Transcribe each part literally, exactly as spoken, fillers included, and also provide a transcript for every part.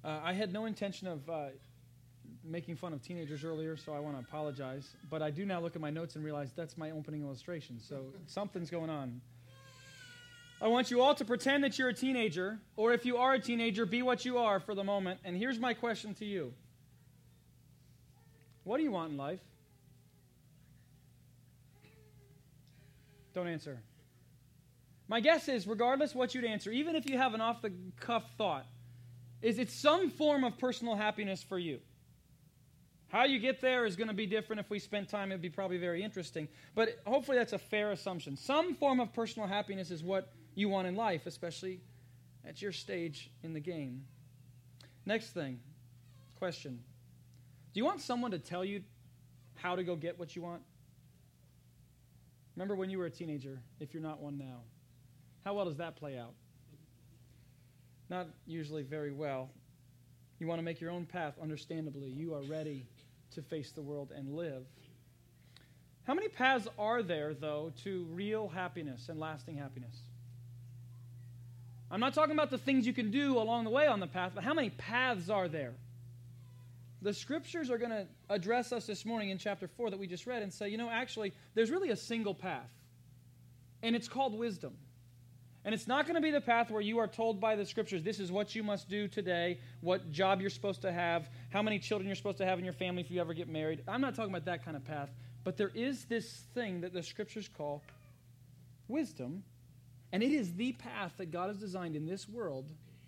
Uh, I had no intention of uh, making fun of teenagers earlier, so I want to apologize. But I do now look at my notes and realize that's my opening illustration, so something's going on. I want you all to pretend that you're a teenager, or if you are a teenager, be what you are for the moment. And here's my question to you. What do you want in life? Don't answer. My guess is, regardless what you'd answer, even if you have an off-the-cuff thought, is it's some form of personal happiness for you. How you get there is going to be different. If we spent time, it would be probably very interesting. But hopefully that's a fair assumption. Some form of personal happiness is what you want in life, especially at your stage in the game. Next thing, question. Do you want someone to tell you how to go get what you want? Remember when you were a teenager, if you're not one now. How well does that play out? Not usually very well. You want to make your own path, understandably. You are ready to face the world and live. How many paths are there, though, to real happiness and lasting happiness? I'm not talking about the things you can do along the way on the path, but how many paths are there? The Scriptures are going to address us this morning in chapter four that we just read and say, you know, actually, there's really a single path, and it's called wisdom. And it's not going to be the path where you are told by the Scriptures, this is what you must do today, what job you're supposed to have, how many children you're supposed to have in your family if you ever get married. I'm not talking about that kind of path. But there is this thing that the Scriptures call wisdom, and it is the path that God has designed in this world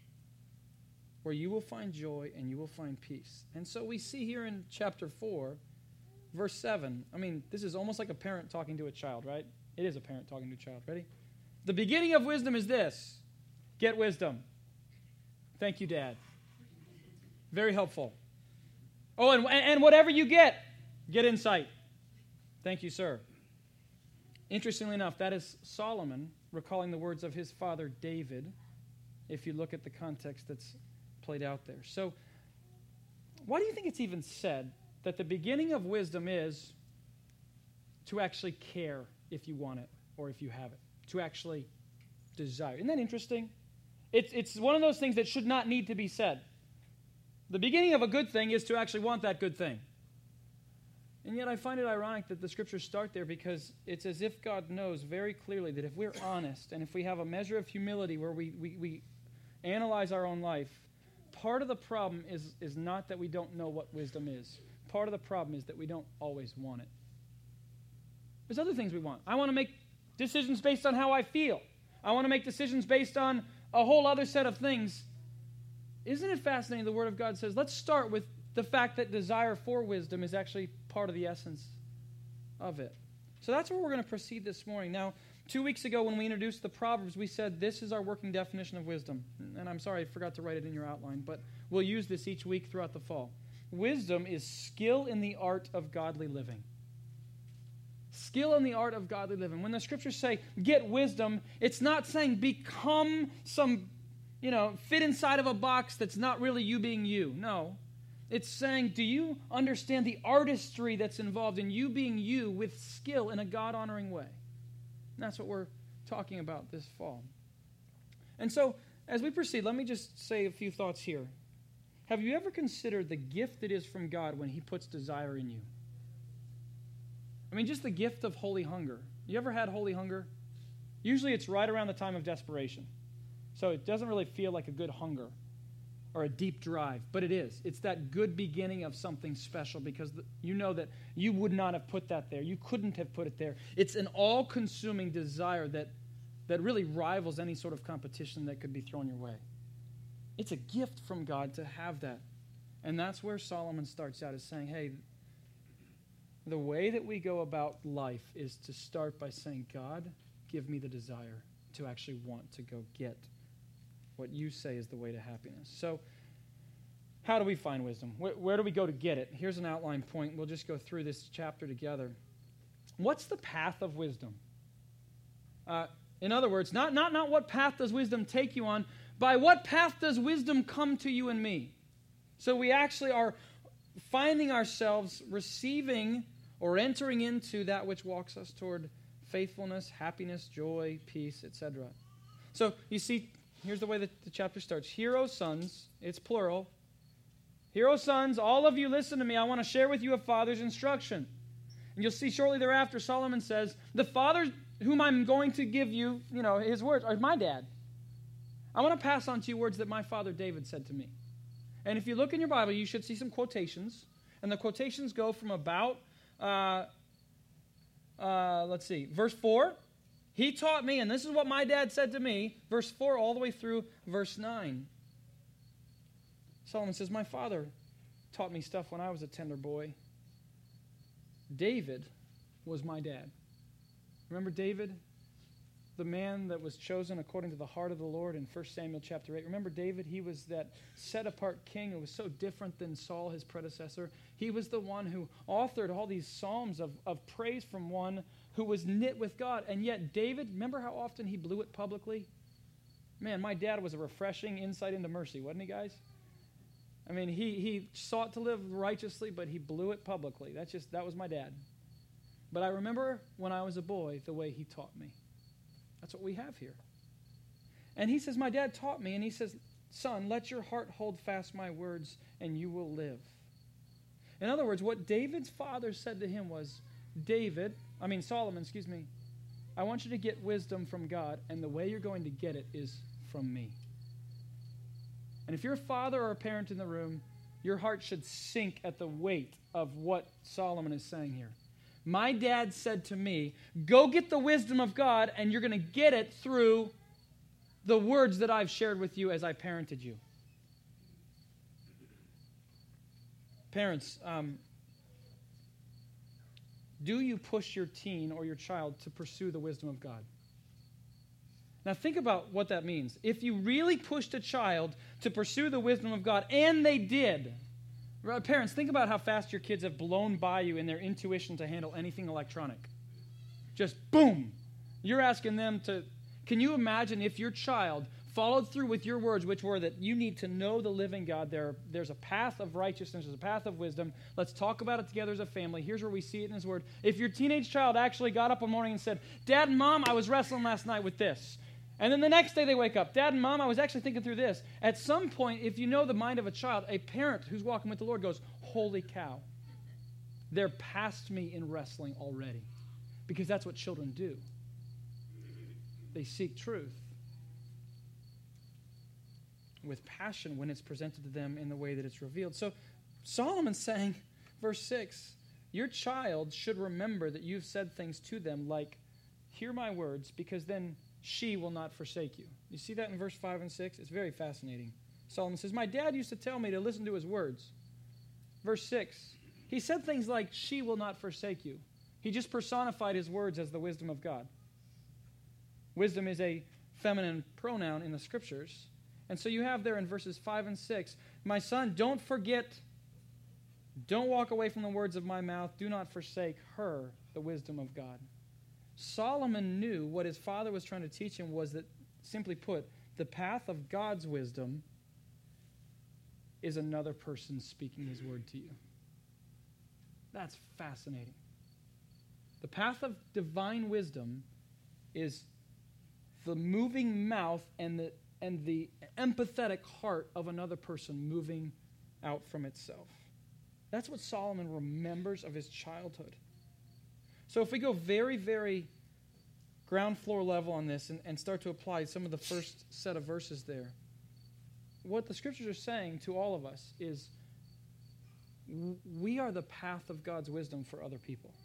where you will find joy and you will find peace. And so we see here in chapter four, verse seven, I mean, this is almost like a parent talking to a child, right? It is a parent talking to a child. Ready? The beginning of wisdom is this. Get wisdom. Thank you, Dad. Very helpful. Oh, and, and whatever you get, get insight. Thank you, sir. Interestingly enough, that is Solomon recalling the words of his father David, if you look at the context that's played out there. So, why do you think it's even said that the beginning of wisdom is to actually care if you want it or if you have it? To actually desire. Isn't that interesting? It's, it's one of those things that should not need to be said. The beginning of a good thing is to actually want that good thing. And yet I find it ironic that the Scriptures start there because it's as if God knows very clearly that if we're honest and if we have a measure of humility where we, we, we analyze our own life, part of the problem is, is not that we don't know what wisdom is. Part of the problem is that we don't always want it. There's other things we want. I want to make decisions based on how I feel. I want to make decisions based on a whole other set of things. Isn't it fascinating? The Word of God says, let's start with the fact that desire for wisdom is actually part of the essence of it. So that's where we're going to proceed this morning. Now, two weeks ago when we introduced the Proverbs, we said this is our working definition of wisdom. And I'm sorry I forgot to write it in your outline, but we'll use this each week throughout the fall. Wisdom is skill in the art of godly living. Skill in the art of godly living. When the Scriptures say, get wisdom, it's not saying become some, you know, fit inside of a box that's not really you being you. No. It's saying, do you understand the artistry that's involved in you being you with skill in a God-honoring way? And that's what we're talking about this fall. And so, as we proceed, let me just say a few thoughts here. Have you ever considered the gift it is from God when He puts desire in you? I mean, just the gift of holy hunger. You ever had holy hunger? Usually it's right around the time of desperation. So it doesn't really feel like a good hunger or a deep drive, but it is. It's that good beginning of something special because you know that you would not have put that there. You couldn't have put it there. It's an all-consuming desire that, that really rivals any sort of competition that could be thrown your way. It's a gift from God to have that. And that's where Solomon starts out, is saying, hey, the way that we go about life is to start by saying, God, give me the desire to actually want to go get what you say is the way to happiness. So how do we find wisdom? Where, where do we go to get it? Here's an outline point. We'll just go through this chapter together. What's the path of wisdom? Uh, in other words, not, not, not what path does wisdom take you on, by what path does wisdom come to you and me? So we actually are finding ourselves receiving or entering into that which walks us toward faithfulness, happiness, joy, peace, et cetera. So you see, here's the way that the chapter starts. Hear, O sons, it's plural, Hear, O sons, all of you listen to me. I want to share with you a father's instruction. And you'll see shortly thereafter, Solomon says, the father whom I'm going to give you, you know, his words, are my dad. I want to pass on to you words that my father David said to me. And if you look in your Bible, you should see some quotations. And the quotations go from about, uh, uh, let's see, verse four. He taught me, and this is what my dad said to me, verse four all the way through verse nine. Solomon says, my father taught me stuff when I was a tender boy. David was my dad. Remember David? The man that was chosen according to the heart of the Lord in First Samuel chapter eight. Remember David? He was that set-apart king who was so different than Saul, his predecessor. He was the one who authored all these psalms of, of praise from one who was knit with God. And yet David, remember how often he blew it publicly? Man, my dad was a refreshing insight into mercy, wasn't he, guys? I mean, he, he sought to live righteously, but he blew it publicly. That's just, that was my dad. But I remember when I was a boy, the way he taught me. That's what we have here. And he says, my dad taught me, and he says, son, let your heart hold fast my words, and you will live. In other words, what David's father said to him was, David, I mean Solomon, excuse me, I want you to get wisdom from God, and the way you're going to get it is from me. And if you're a father or a parent in the room, your heart should sink at the weight of what Solomon is saying here. My dad said to me, go get the wisdom of God, and you're going to get it through the words that I've shared with you as I parented you. Parents, um, do you push your teen or your child to pursue the wisdom of God? Now think about what that means. If you really pushed a child to pursue the wisdom of God, and they did, parents, think about how fast your kids have blown by you in their intuition to handle anything electronic. Just boom. You're asking them to, can you imagine if your child followed through with your words, which were that you need to know the living God. There, there's a path of righteousness, there's a path of wisdom. Let's talk about it together as a family. Here's where we see it in his word. If your teenage child actually got up one morning and said, Dad and Mom, I was wrestling last night with this. And then the next day they wake up, Dad and Mom, I was actually thinking through this. At some point, if you know the mind of a child, a parent who's walking with the Lord goes, holy cow, they're past me in wrestling already. Because that's what children do. They seek truth with passion when it's presented to them in the way that it's revealed. So Solomon's saying, verse six, your child should remember that you've said things to them like, hear my words, because then she will not forsake you. You see that in verse five and six? It's very fascinating. Solomon says, my dad used to tell me to listen to his words. Verse six, he said things like, she will not forsake you. He just personified his words as the wisdom of God. Wisdom is a feminine pronoun in the Scriptures. And so you have there in verses five and six, my son, don't forget, don't walk away from the words of my mouth. Do not forsake her, the wisdom of God. Solomon knew what his father was trying to teach him was that, simply put, the path of God's wisdom is another person speaking his word to you. That's fascinating. The path of divine wisdom is the moving mouth and the and the empathetic heart of another person moving out from itself. That's what Solomon remembers of his childhood. So if we go very, very ground floor level on this and, and start to apply some of the first set of verses there, what the Scriptures are saying to all of us is we are the path of God's wisdom for other people.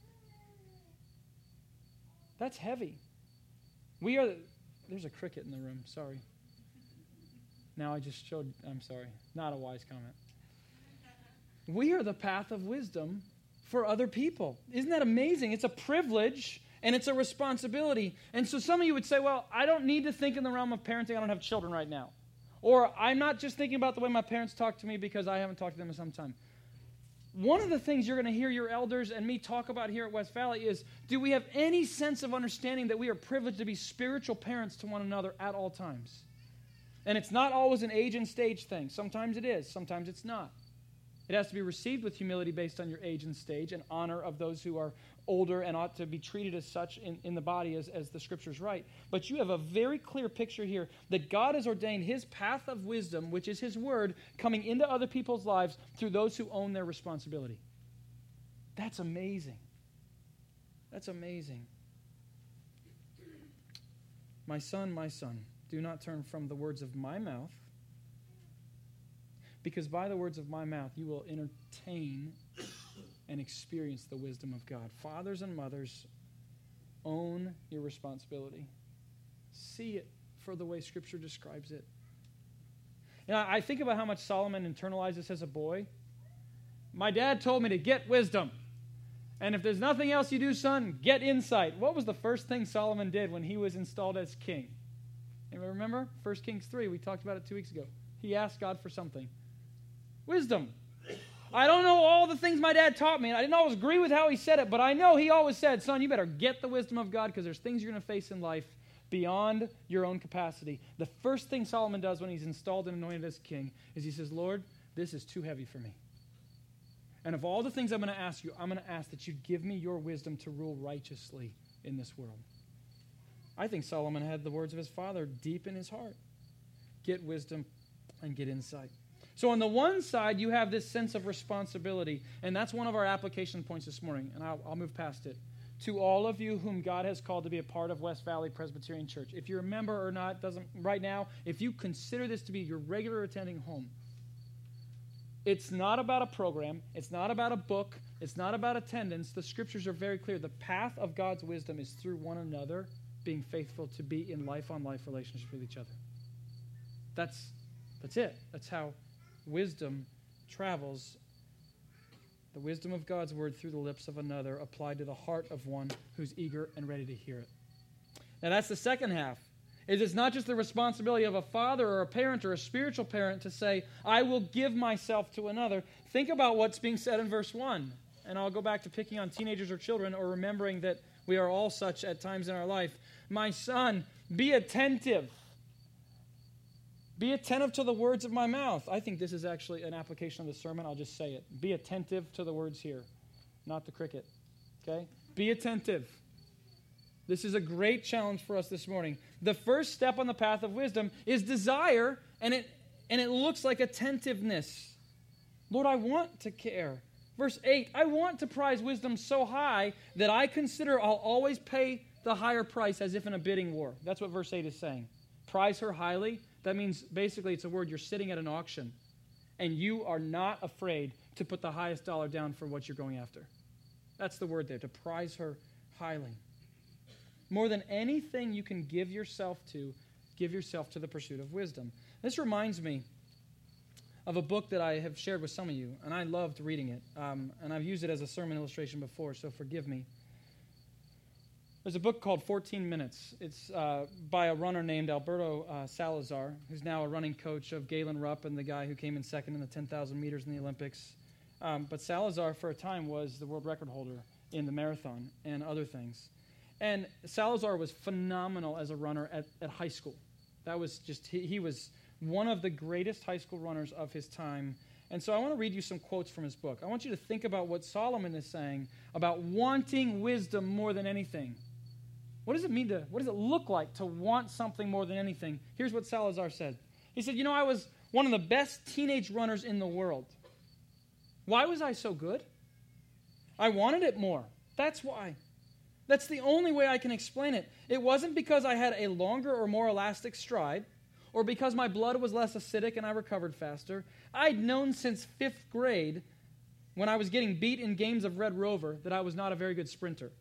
That's heavy. We are, there's a cricket in the room, sorry. Now I just showed, I'm sorry, not a wise comment. We are the path of wisdom for other people. Isn't that amazing? It's a privilege and it's a responsibility. And so some of you would say, well, I don't need to think in the realm of parenting. I don't have children right now. Or I'm not just thinking about the way my parents talk to me because I haven't talked to them in some time. One of the things you're going to hear your elders and me talk about here at West Valley is, do we have any sense of understanding that we are privileged to be spiritual parents to one another at all times? And it's not always an age and stage thing. Sometimes it is. Sometimes it's not. It has to be received with humility based on your age and stage and honor of those who are older and ought to be treated as such in, in the body as, as the Scriptures write. But you have a very clear picture here that God has ordained his path of wisdom, which is his word, coming into other people's lives through those who own their responsibility. That's amazing. That's amazing. My son, my son, do not turn from the words of my mouth, because by the words of my mouth you will entertain and experience the wisdom of God. Fathers and mothers, own your responsibility. See it for the way Scripture describes it. You know, I think about how much Solomon internalized this as a boy. My dad told me to get wisdom. And if there's nothing else you do, son, get insight. What was the first thing Solomon did when he was installed as king? Anybody remember? First Kings three, we talked about it two weeks ago. He asked God for something. Wisdom. I don't know all the things my dad taught me, and I didn't always agree with how he said it, but I know he always said, son, you better get the wisdom of God because there's things you're going to face in life beyond your own capacity. The first thing Solomon does when he's installed and anointed as king is he says, Lord, this is too heavy for me. And of all the things I'm going to ask you, I'm going to ask that you give me your wisdom to rule righteously in this world. I think Solomon had the words of his father deep in his heart. Get wisdom and get insight. So on the one side, you have this sense of responsibility, and that's one of our application points this morning, and I'll, I'll move past it. To all of you whom God has called to be a part of West Valley Presbyterian Church, if you're a member or not, doesn't right now, if you consider this to be your regular attending home, it's not about a program. It's not about a book. It's not about attendance. The Scriptures are very clear. The path of God's wisdom is through one another, being faithful to be in life-on-life relationship with each other. That's, that's it. That's how wisdom travels. The wisdom of God's word through the lips of another, applied to the heart of one who's eager and ready to hear it. Now that's the second half. Is it's not just the responsibility of a father or a parent or a spiritual parent to say, I will give myself to another. Think about what's being said in verse one. And I'll go back to picking on teenagers or children or remembering that we are all such at times in our life. My son, be attentive. Be attentive to the words of my mouth. I think this is actually an application of the sermon. I'll just say it. Be attentive to the words here, not the cricket. Okay? Be attentive. This is a great challenge for us this morning. The first step on the path of wisdom is desire, and it and it looks like attentiveness. Lord, I want to care. Verse eight, I want to prize wisdom so high that I consider I'll always pay the higher price as if in a bidding war. That's what verse eight is saying. Prize her highly. That means basically it's a word, you're sitting at an auction, and you are not afraid to put the highest dollar down for what you're going after. That's the word there, to prize her highly. More than anything you can give yourself to, give yourself to the pursuit of wisdom. This reminds me of a book that I have shared with some of you, and I loved reading it. Um, and I've used it as a sermon illustration before, so forgive me. There's a book called fourteen minutes. It's uh, by a runner named Alberto uh, Salazar, who's now a running coach of Galen Rupp and the guy who came in second in the ten thousand meters in the Olympics. Um, but Salazar, for a time, was the world record holder in the marathon and other things. And Salazar was phenomenal as a runner at, at high school. That was just, he, he was one of the greatest high school runners of his time. And so I want to read you some quotes from his book. I want you to think about what Solomon is saying about wanting wisdom more than anything. What does it mean to, what does it look like to want something more than anything? Here's what Salazar said. He said, you know, I was one of the best teenage runners in the world. Why was I so good? I wanted it more. That's why. That's the only way I can explain it. It wasn't because I had a longer or more elastic stride, or because my blood was less acidic and I recovered faster. I'd known since fifth grade, when I was getting beat in games of Red Rover, that I was not a very good sprinter.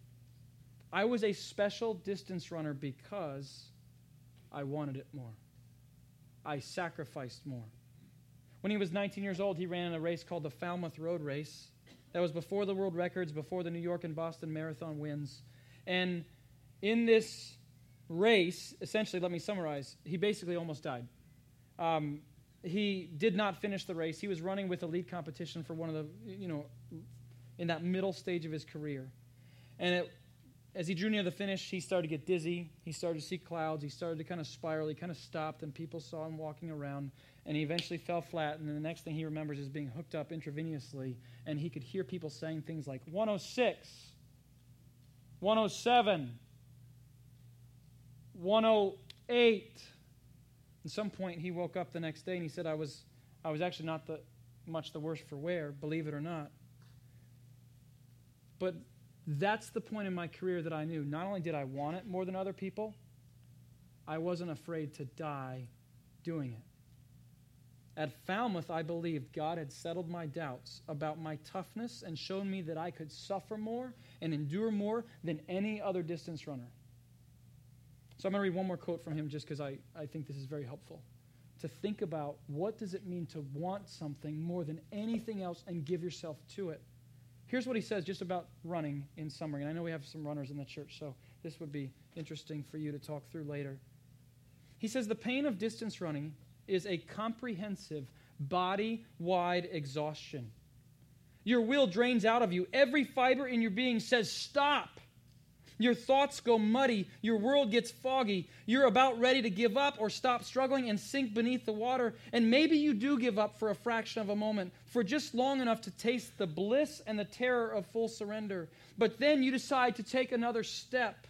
I was a special distance runner because I wanted it more. I sacrificed more. When he was nineteen years old, he ran in a race called the Falmouth Road Race. That was before the world records, before the New York and Boston Marathon wins. And in this race, essentially, let me summarize, he basically almost died. Um, he did not finish the race. He was running with elite competition for one of the, you know, in that middle stage of his career. And it as he drew near the finish, he started to get dizzy. He started to see clouds. He started to kind of spiral. He kind of stopped, and people saw him walking around. And he eventually fell flat. And then the next thing he remembers is being hooked up intravenously. And he could hear people saying things like, one oh six, one oh seven, one oh eight. At some point, he woke up the next day, and he said, I was I was actually not the, much the worse for wear, believe it or not. But that's the point in my career that I knew. Not only did I want it more than other people, I wasn't afraid to die doing it. At Falmouth, I believed God had settled my doubts about my toughness and shown me that I could suffer more and endure more than any other distance runner. So I'm going to read one more quote from him just because I, I think this is very helpful. To think about what does it mean to want something more than anything else and give yourself to it. Here's what he says just about running in summary. And I know we have some runners in the church, so this would be interesting for you to talk through later. He says, the pain of distance running is a comprehensive, body-wide exhaustion. Your will drains out of you. Every fiber in your being says, stop. Your thoughts go muddy. Your world gets foggy. You're about ready to give up or stop struggling and sink beneath the water. And maybe you do give up for a fraction of a moment, for just long enough to taste the bliss and the terror of full surrender. But then you decide to take another step.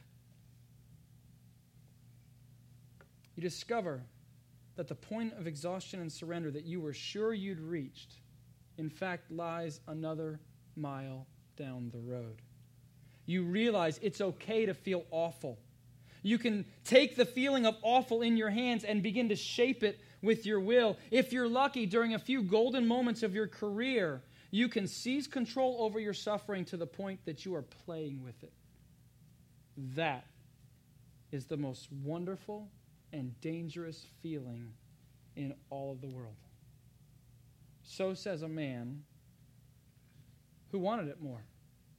You discover that the point of exhaustion and surrender that you were sure you'd reached, in fact, lies another mile down the road. You realize it's okay to feel awful. You can take the feeling of awful in your hands and begin to shape it with your will. If you're lucky, during a few golden moments of your career, you can seize control over your suffering to the point that you are playing with it. That is the most wonderful and dangerous feeling in all of the world. So says a man who wanted it more.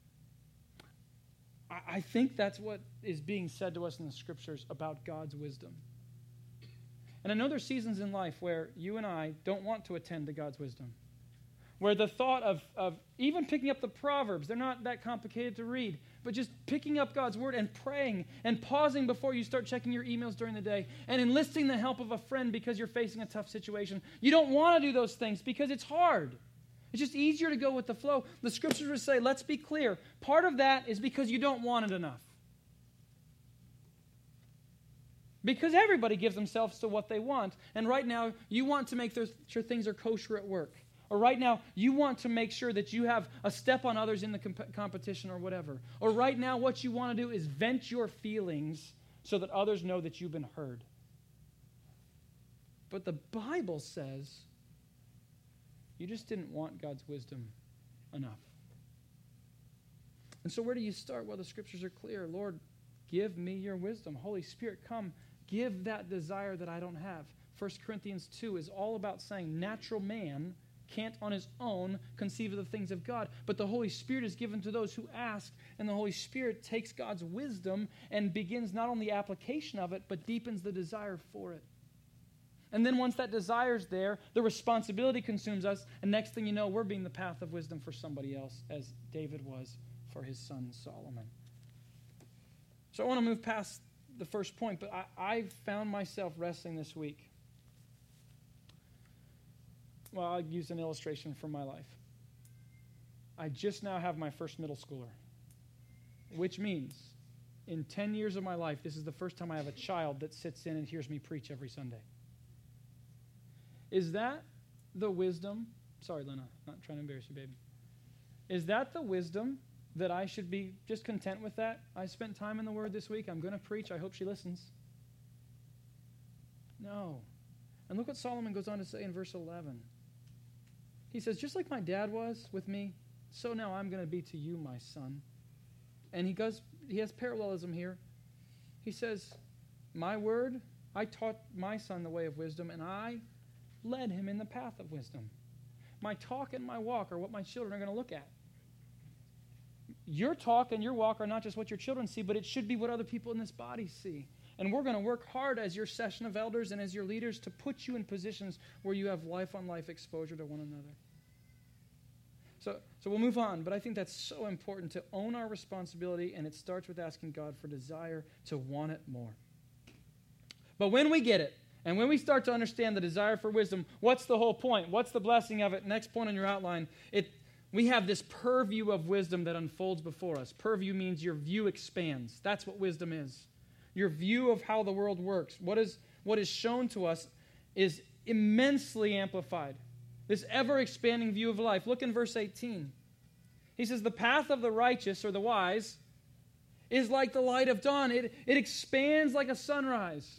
I think that's what is being said to us in the Scriptures about God's wisdom. And I know there's seasons in life where you and I don't want to attend to God's wisdom. Where the thought of, of even picking up the Proverbs, they're not that complicated to read, but just picking up God's Word and praying and pausing before you start checking your emails during the day and enlisting the help of a friend because you're facing a tough situation. You don't want to do those things because it's hard. It's just easier to go with the flow. The Scriptures would say, let's be clear, part of that is because you don't want it enough. Because everybody gives themselves to what they want. And right now, you want to make sure things are kosher at work. Or right now, you want to make sure that you have a step on others in the comp- competition or whatever. Or right now, what you want to do is vent your feelings so that others know that you've been heard. But the Bible says you just didn't want God's wisdom enough. And so where do you start? Well, the Scriptures are clear. Lord, give me your wisdom. Holy Spirit, come, give that desire that I don't have. First Corinthians two is all about saying natural man can't on his own conceive of the things of God, but the Holy Spirit is given to those who ask, and the Holy Spirit takes God's wisdom and begins not only application of it, but deepens the desire for it. And then once that desire's there, the responsibility consumes us, and next thing you know, we're being the path of wisdom for somebody else, as David was for his son Solomon. So I want to move past the first point, but I, I found myself wrestling this week. Well, I'll use an illustration from my life. I just now have my first middle schooler, which means in ten years of my life, this is the first time I have a child that sits in and hears me preach every Sunday. Is that the wisdom? Sorry, Lena, not trying to embarrass you, baby. Is that the wisdom that I should be just content with that? I spent time in the Word this week. I'm going to preach. I hope she listens. No. And look what Solomon goes on to say in verse eleven. He says, just like my dad was with me, so now I'm going to be to you, my son. And he goes, he has parallelism here. He says, my word, I taught my son the way of wisdom, and I led him in the path of wisdom. My talk and my walk are what my children are going to look at. Your talk and your walk are not just what your children see, but it should be what other people in this body see. And we're going to work hard as your session of elders and as your leaders to put you in positions where you have life-on-life exposure to one another. So, so we'll move on, but I think that's so important to own our responsibility, and it starts with asking God for desire to want it more. But when we get it, and when we start to understand the desire for wisdom, what's the whole point? What's the blessing of it? Next point on your outline, it we have this purview of wisdom that unfolds before us. Purview means your view expands. That's what wisdom is. Your view of how the world works. What is, what is shown to us is immensely amplified. This ever-expanding view of life. Look in verse eighteen. He says, the path of the righteous, or the wise, is like the light of dawn. It, it expands like a sunrise.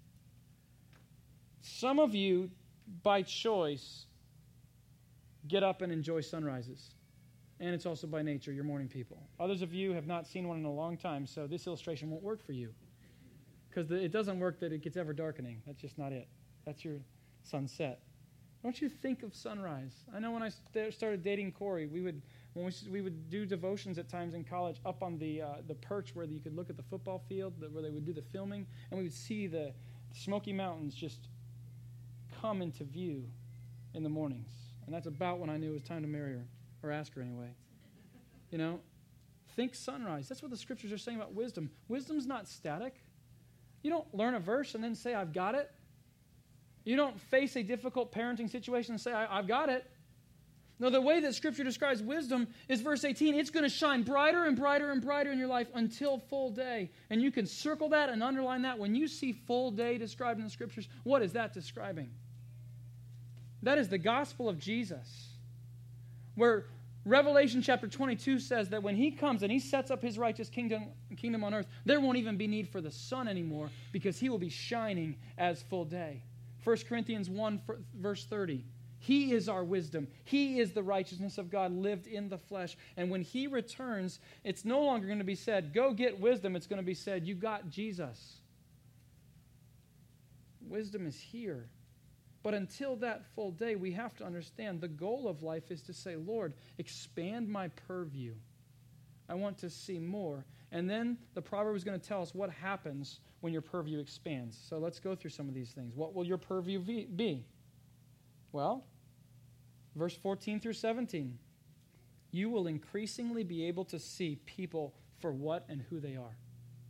Some of you, by choice, get up and enjoy sunrises. And it's also by nature, you're morning people. Others of you have not seen one in a long time, so this illustration won't work for you. Because it doesn't work that it gets ever darkening. That's just not it. That's your sunset. Don't you think of sunrise? I know when I st- started dating Corey, we would when we, we would do devotions at times in college up on the uh, the perch where you could look at the football field, where they would do the filming, and we would see the Smoky Mountains just come into view in the mornings. And that's about when I knew it was time to marry her, or ask her anyway. You know, think sunrise. That's what the scriptures are saying about wisdom. Wisdom's not static. You don't learn a verse and then say, I've got it. You don't face a difficult parenting situation and say, I, I've got it. No, the way that Scripture describes wisdom is verse eighteen. It's going to shine brighter and brighter and brighter in your life until full day. And you can circle that and underline that. When you see full day described in the Scriptures, what is that describing? That is the gospel of Jesus, where Revelation chapter twenty-two says that when he comes and he sets up his righteous kingdom, kingdom on earth, there won't even be need for the sun anymore because he will be shining as full day. First Corinthians one, verse thirty. He is our wisdom. He is the righteousness of God lived in the flesh. And when he returns, it's no longer going to be said, go get wisdom. It's going to be said, you got Jesus. Wisdom is here. But until that full day, we have to understand the goal of life is to say, Lord, expand my purview. I want to see more. And then the proverb is going to tell us what happens when your purview expands. So let's go through some of these things. What will your purview be? Well, verse fourteen through seventeen. You will increasingly be able to see people for what and who they are.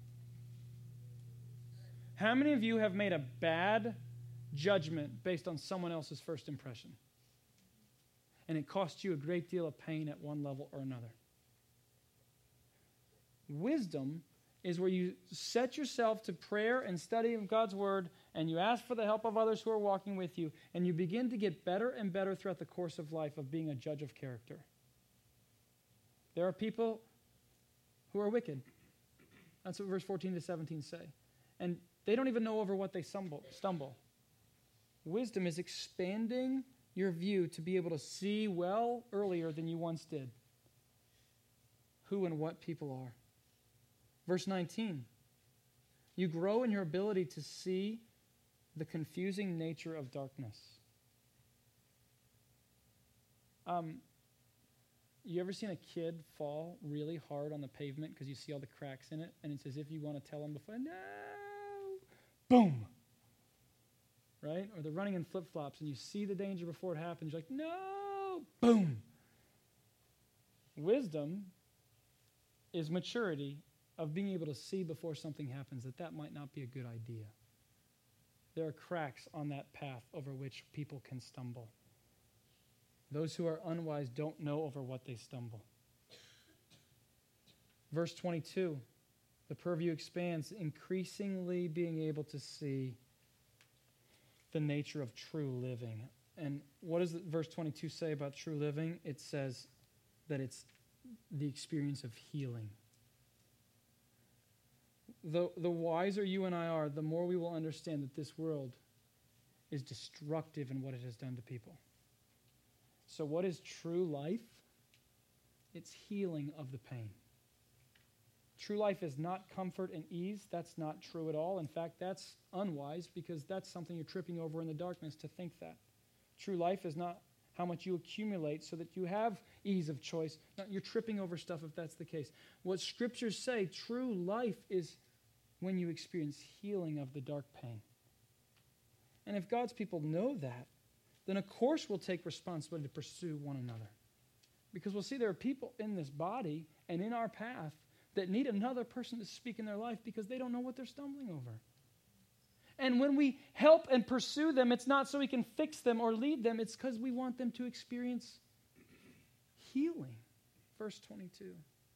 How many of you have made a bad judgment based on someone else's first impression? And it cost you a great deal of pain at one level or another. Wisdom is where you set yourself to prayer and study of God's word, and you ask for the help of others who are walking with you, and you begin to get better and better throughout the course of life of being a judge of character. There are people who are wicked. That's what verse fourteen to seventeen say. And they don't even know over what they stumble. stumble. Wisdom is expanding your view to be able to see well earlier than you once did who and what people are. Verse nineteen, you grow in your ability to see the confusing nature of darkness. Um, you ever seen a kid fall really hard on the pavement because you see all the cracks in it, and it's as if you want to tell them before, no, boom, right? Or they're running in flip-flops, and you see the danger before it happens. You're like, no, boom. Wisdom is maturity of being able to see before something happens that that might not be a good idea. There are cracks on that path over which people can stumble. Those who are unwise don't know over what they stumble. Verse twenty-two, the purview expands, increasingly being able to see the nature of true living. And what does verse twenty-two say about true living? It says that it's the experience of healing. The, the wiser you and I are, the more we will understand that this world is destructive in what it has done to people. So what is true life? It's healing of the pain. True life is not comfort and ease. That's not true at all. In fact, that's unwise because that's something you're tripping over in the darkness to think that. True life is not how much you accumulate so that you have ease of choice. No, you're tripping over stuff if that's the case. What scriptures say, true life is when you experience healing of the dark pain. And if God's people know that, then of course we'll take responsibility to pursue one another. Because we'll see there are people in this body and in our path that need another person to speak in their life because they don't know what they're stumbling over. And when we help and pursue them, it's not so we can fix them or lead them. It's because we want them to experience healing. Verse twenty-two.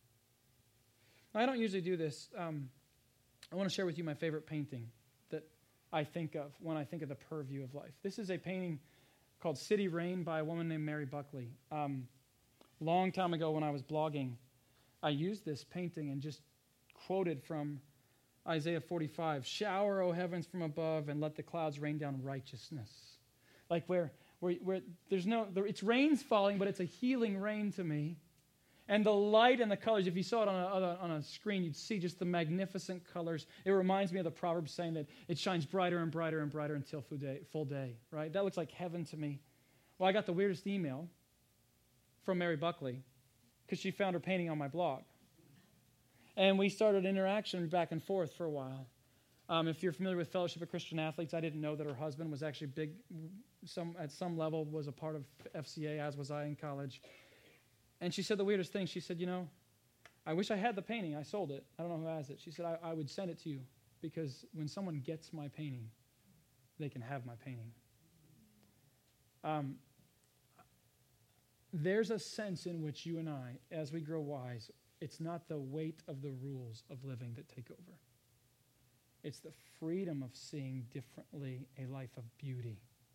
I don't usually do this. Um, I want to share with you my favorite painting that I think of when I think of the purview of life. This is a painting called City Rain by a woman named Mary Buckley. Um, long time ago when I was blogging, I used this painting and just quoted from Isaiah forty-five, shower, O heavens, from above, and let the clouds rain down righteousness. Like where, where, where there's no, there, it's rain's falling, but it's a healing rain to me. And the light and the colors, if you saw it on a, on a, on a screen, you'd see just the magnificent colors. It reminds me of the Proverbs saying that it shines brighter and brighter and brighter until full day, full day, right? That looks like heaven to me. Well, I got the weirdest email from Mary Buckley because she found her painting on my blog. And we started interaction back and forth for a while. Um, if you're familiar with Fellowship of Christian Athletes, I didn't know that her husband was actually big, some at some level was a part of F C A, as was I in college. And she said the weirdest thing. She said, you know, I wish I had the painting. I sold it. I don't know who has it. She said, I, I would send it to you because when someone gets my painting, they can have my painting. Um, there's a sense in which you and I, as we grow wise, it's not the weight of the rules of living that take over. It's the freedom of seeing differently a life of beauty.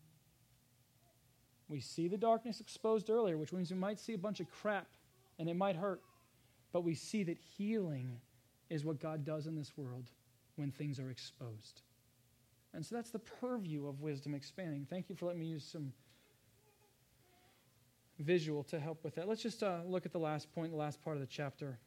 We see the darkness exposed earlier, which means we might see a bunch of crap, and it might hurt. But we see that healing is what God does in this world when things are exposed. And so that's the purview of wisdom expanding. Thank you for letting me use some visual to help with that. Let's just uh, look at the last point, the last part of the chapter.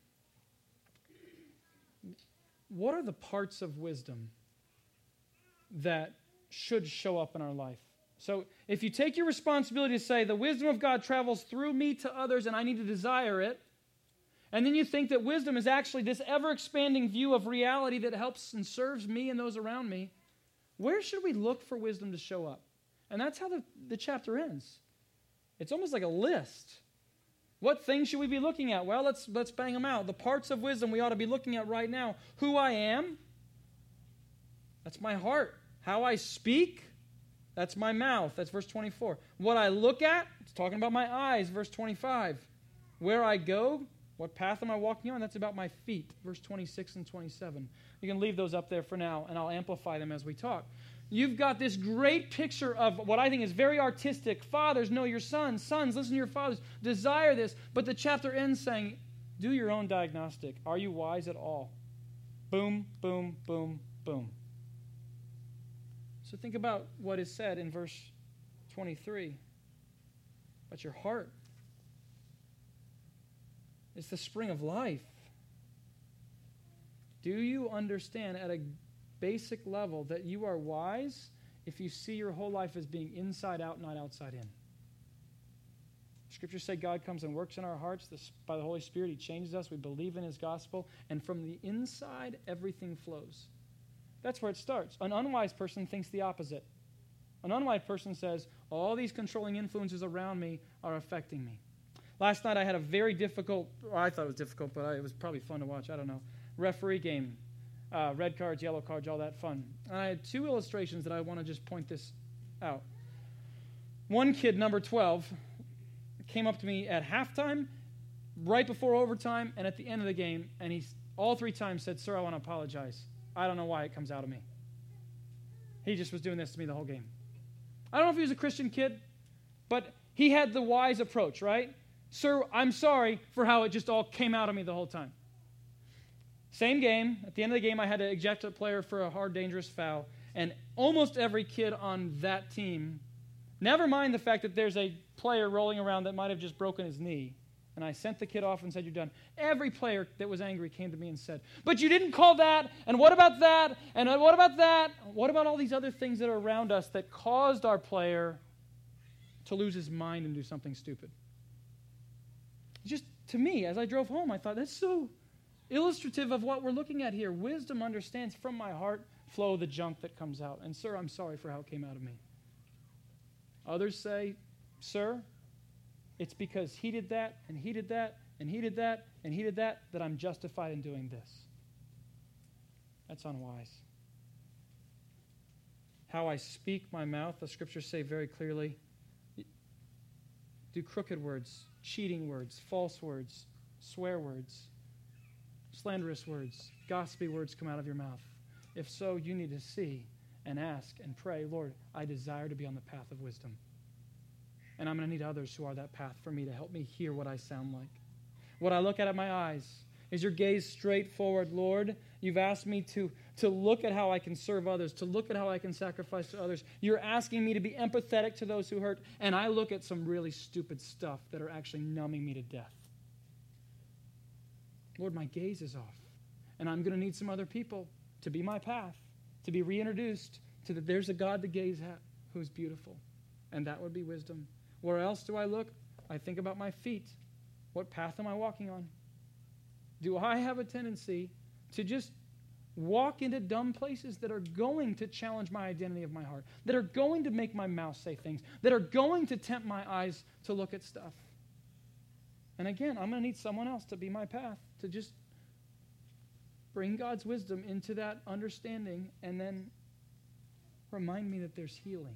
What are the parts of wisdom that should show up in our life? So if you take your responsibility to say, the wisdom of God travels through me to others and I need to desire it, and then you think that wisdom is actually this ever-expanding view of reality that helps and serves me and those around me, where should we look for wisdom to show up? And that's how the, the chapter ends. It's almost like a list. What things should we be looking at? Well, let's let's bang them out. The parts of wisdom we ought to be looking at right now. Who I am, that's my heart. How I speak, that's my mouth. That's verse twenty-four. What I look at, it's talking about my eyes, verse twenty-five. Where I go, what path am I walking on? That's about my feet, verse twenty-six and twenty-seven. You can leave those up there for now, and I'll amplify them as we talk. You've got this great picture of what I think is very artistic. Fathers, know your sons. Sons, listen to your fathers. Desire this. But the chapter ends saying, do your own diagnostic. Are you wise at all? Boom, boom, boom, boom. So think about what is said in verse twenty-three. About your heart. It's the spring of life. Do you understand at a basic level that you are wise if you see your whole life as being inside out, not outside in? Scriptures say God comes and works in our hearts this, by the Holy Spirit. He changes us. We believe in His gospel. And from the inside, everything flows. That's where it starts. An unwise person thinks the opposite. An unwise person says, all these controlling influences around me are affecting me. Last night I had a very difficult, or I thought it was difficult, but I, it was probably fun to watch. I don't know. Referee game. Uh, red cards, yellow cards, all that fun. And I had two illustrations that I want to just point this out. One kid, number twelve, came up to me at halftime, right before overtime, and at the end of the game, and he all three times said, sir, I want to apologize. I don't know why it comes out of me. He just was doing this to me the whole game. I don't know if he was a Christian kid, but he had the wise approach, right? Sir, I'm sorry for how it just all came out of me the whole time. Same game. At the end of the game, I had to eject a player for a hard, dangerous foul. And almost every kid on that team, never mind the fact that there's a player rolling around that might have just broken his knee, and I sent the kid off and said, you're done. Every player that was angry came to me and said, but you didn't call that, and what about that, and what about that? What about all these other things that are around us that caused our player to lose his mind and do something stupid? Just to me, as I drove home, I thought, that's so illustrative of what we're looking at here. Wisdom understands from my heart flow the junk that comes out. And sir, I'm sorry for how it came out of me. Others say, sir, It's because he did that, and he did that, and he did that, and he did that, that I'm justified in doing this. That's unwise. How I speak my mouth, the scriptures say very clearly, do crooked words, cheating words, false words, swear words, slanderous words, gossipy words come out of your mouth. If so, you need to see and ask and pray, Lord, I desire to be on the path of wisdom. And I'm going to need others who are that path for me to help me hear what I sound like. What I look at at my eyes, is your gaze straight forward, Lord? You've asked me to, to look at how I can serve others, to look at how I can sacrifice to others. You're asking me to be empathetic to those who hurt, and I look at some really stupid stuff that are actually numbing me to death. Lord, my gaze is off, and I'm going to need some other people to be my path, to be reintroduced to that there's a God to gaze at who's beautiful, and that would be wisdom. Where else do I look? I think about my feet. What path am I walking on? Do I have a tendency to just walk into dumb places that are going to challenge my identity of my heart, that are going to make my mouth say things, that are going to tempt my eyes to look at stuff? And again, I'm going to need someone else to be my path, to just bring God's wisdom into that understanding and then remind me that there's healing.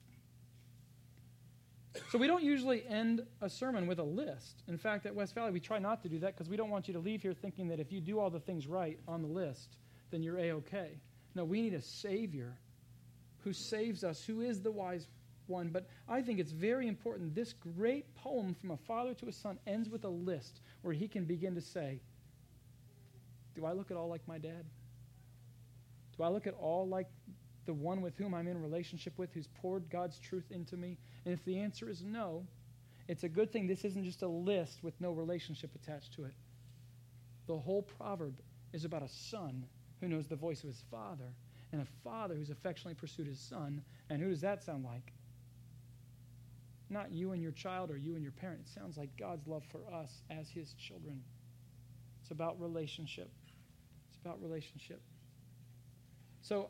So we don't usually end a sermon with a list. In fact, at West Valley, we try not to do that because we don't want you to leave here thinking that if you do all the things right on the list, then you're A-okay. No, we need a Savior who saves us, who is the wise one. But I think it's very important. This great poem from a father to a son ends with a list where he can begin to say, do I look at all like my dad? Do I look at all like the one with whom I'm in relationship with, who's poured God's truth into me? And if the answer is no, it's a good thing this isn't just a list with no relationship attached to it. The whole proverb is about a son who knows the voice of his father, and a father who's affectionately pursued his son. And who does that sound like? Not you and your child or you and your parent. It sounds like God's love for us as his children. It's about relationship. It's about relationship. So,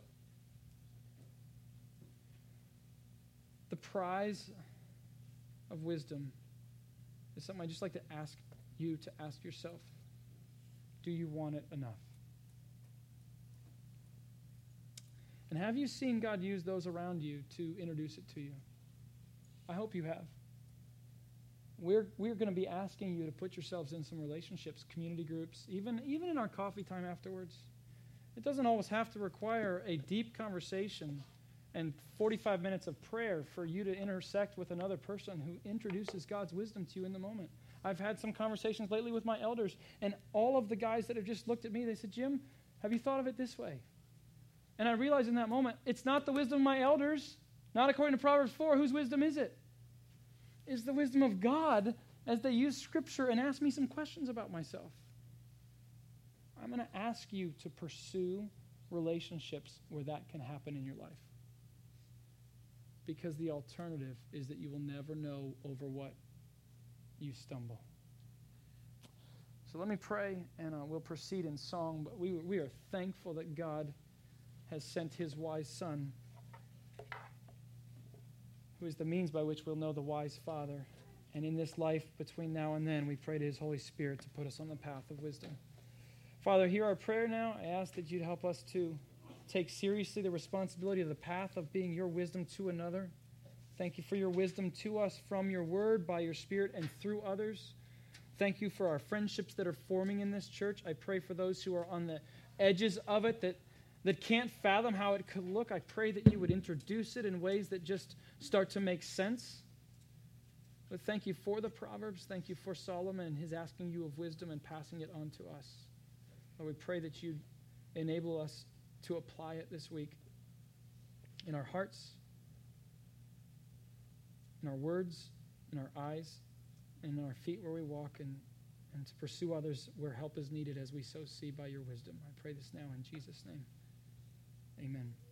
the prize of wisdom is something I'd just like to ask you to ask yourself. Do you want it enough? And have you seen God use those around you to introduce it to you? I hope you have. We're, we're going to be asking you to put yourselves in some relationships, community groups, even, even in our coffee time afterwards. It doesn't always have to require a deep conversation and forty-five minutes of prayer for you to intersect with another person who introduces God's wisdom to you in the moment. I've had some conversations lately with my elders, and all of the guys that have just looked at me, they said, Jim, have you thought of it this way? And I realized in that moment, it's not the wisdom of my elders, not according to Proverbs four. Whose wisdom is it? It's the wisdom of God as they use Scripture and ask me some questions about myself. I'm going to ask you to pursue relationships where that can happen in your life. Because the alternative is that you will never know over what you stumble. So let me pray, and uh, we'll proceed in song. But we, we are thankful that God has sent his wise Son, who is the means by which we'll know the wise Father. And in this life between now and then, we pray to his Holy Spirit to put us on the path of wisdom. Father, hear our prayer now. I ask that you'd help us to take seriously the responsibility of the path of being your wisdom to another. Thank you for your wisdom to us from your word, by your Spirit, and through others. Thank you for our friendships that are forming in this church. I pray for those who are on the edges of it that, that can't fathom how it could look. I pray that you would introduce it in ways that just start to make sense. But thank you for the Proverbs. Thank you for Solomon and his asking you of wisdom and passing it on to us. Lord, we pray that you enable us to apply it this week in our hearts, in our words, in our eyes, and in our feet where we walk, and, and to pursue others where help is needed as we so see by your wisdom. I pray this now in Jesus' name. Amen.